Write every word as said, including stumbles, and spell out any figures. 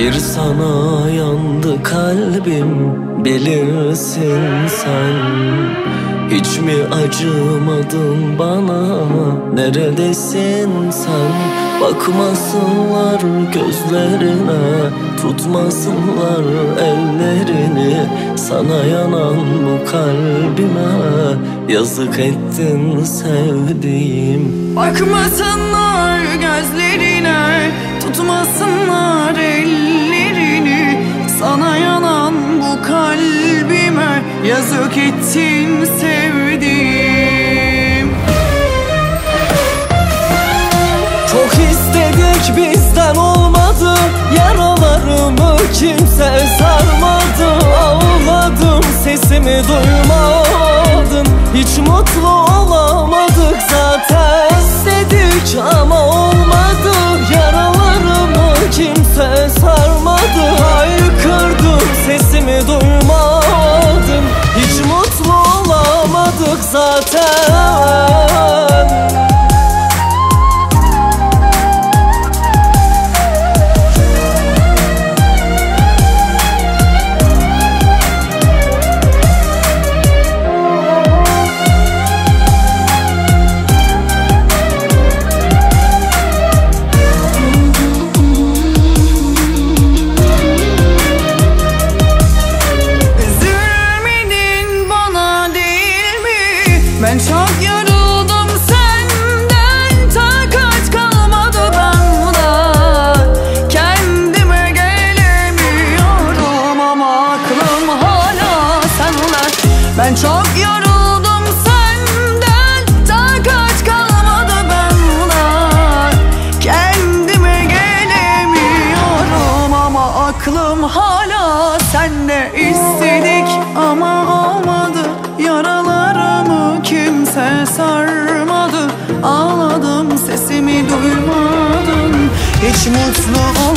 Bir sana yandı kalbim, bilirsin sen. Hiç mi acımadın bana, neredesin sen? Bakmasınlar gözlerine, tutmasınlar ellerini. Sana yanan bu kalbime yazık ettin sevdiğim. Bakmasınlar gözlerine, tutmasınlar ellerini. Sana yanan bu kalbime yazık ettin sevdiğim. Çok istedik bizden olmadı, yaralarımı kimse sarmadı. Ağladım sesimi duymadın, hiç mutlu olamadık zaten. İstedik ama olmadı, yaralarımı kimse sarmadı. Haykırdım sesimi duymadın, hiç mutlu olamadık zaten. Ben çok yoruldum senden, takat kalmadı bana. Kendime gelemiyorum ama aklım hala sende. Ben çok yoruldum senden, takat kalmadı bana. Kendime gelemiyorum ama aklım hala sende. İstedik ama olmadı, yaralarımı kimse sarmadı. Ağladım sesimi duymadın, hiç mutlu